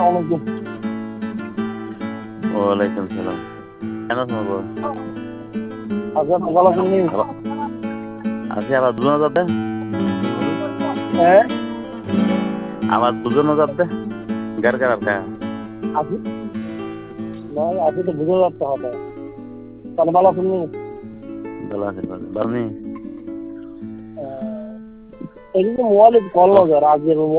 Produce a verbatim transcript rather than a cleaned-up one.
আলাইকুম। ওয়ালাইকুম সালাম। কেন শোনাবো? আচ্ছা, ভালো আছেন নি? আছি আবার দুজন যাবে। হ্যাঁ আবার দুজন যাবে। গার গার আর খায়। আছি না, আছি তো বুঝে যাচ্ছে হবে। তাহলে ভালো আছেন নি? ভালো আছে ভালো। বালনি এই যে মোবাইলে কল ও লগার আজকে